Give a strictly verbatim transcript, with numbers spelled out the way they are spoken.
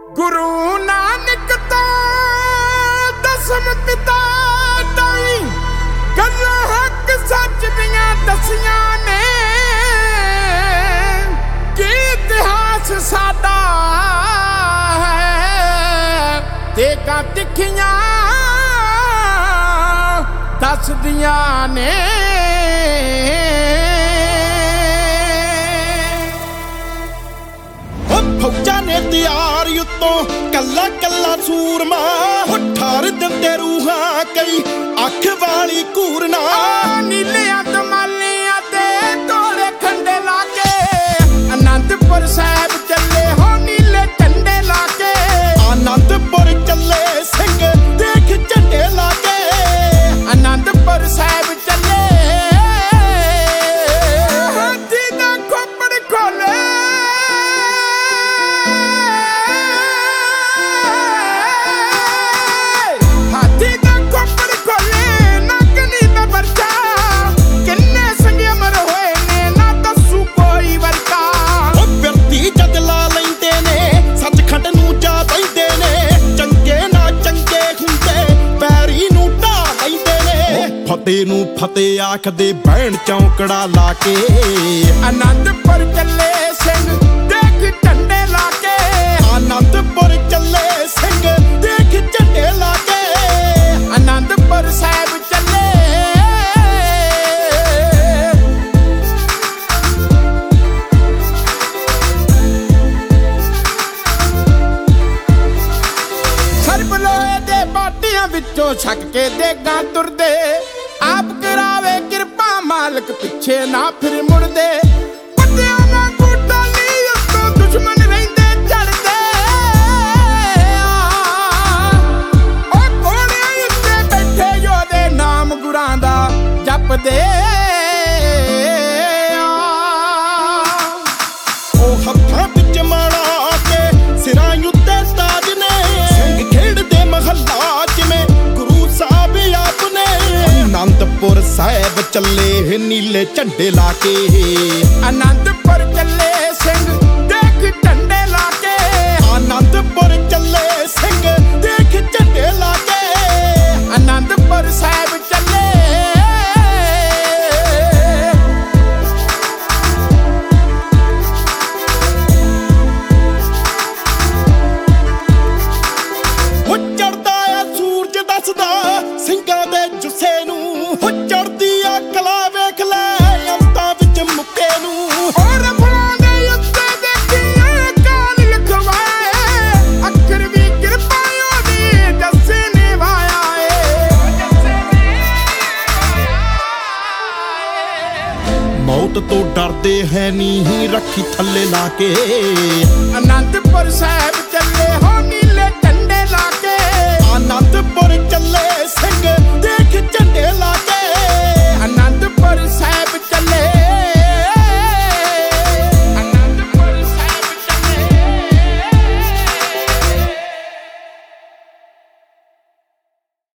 गुरु नानक तो दसम पिता ताई गल्लां हक सच दियां दसियां ने कि इतिहास साडा है ते गा तिखियां दसदियां ने। फौजा ने तैयार उत्तों कला कला सूरमा ठार दिंदे रूहां कई अख वाली घूरना नीलियां दमालियां ते तोड़े खंडे लाके आनंदपुर साहब चले हो नीले झंडे लाके आनंदपुर चले सिंह देख झंडे लाके आनंदपुर साहब चले हाथी दा खोपड़ खोले फतेह नूं फतेह आखदे भैण चौंकड़ा लाके आनंदपुर चले सिंह देख झंडे लाके आनंदपुर चले सिंह देख झंडे लाके आनंदपुर साहब चले सरबलोए दे बाटियां विचों छक के देगां तुरदे आप करावे कृपा मालक पिछे ना फिर मुड़दे पत्तियां वांगू डाली उत्तों दुश्मन रहिंदे चढ़दे ओ घोड़ियां उत्ते बैठे योधे नाम गुरां दा जपदे ओ हत्थां विच माणा के सिरां उत्ते ताज ने सिंह खेड़दे महल्ला जिवें गुरु साहब आपने आनंदपुर साहब चले नीले झंडे लाके आनंदपुर चले सिंह देख झंडे लाके आनंदपुर चले सिंह देख झंडे लाके आनंदपुर साहब चले हो चढ़दा आ सूरज दसदा ਸਿੰਘਾਂ ਦੇ ਜੁੱਸੇ ਨੂੰ ਹੋ ਚੜਦੀ ਆ ਕਲਾ ਵੇਖ ਲੈ ਅੰਤਾਂ ਵਿੱਚ ਮੁੱਕੇ ਨੂੰ ਔਰ ਫਲਾਂ ਦੇ ਉੱਤੇ ਦੇਖੀਆਂ ਕਾਲ ਲਿਖਵਾਏ ਅੱਖਰ ਵੀ ਕਿਰਪਾ ਉਹਦੀ ਜੱਸੇ ਨੇ ਵਾਇਆ ਏ ਮੌਤ ਤੋਂ ਡਰਦੇ ਹੈ ਨਹੀਂ ਰੱਖੀ ਥੱਲੇ ਲਾ ਕੇ ਆਨੰਦਪੁਰ ਸਾਹਿਬ ਚੱਲੇ ਹੋ ਨੀਲੇ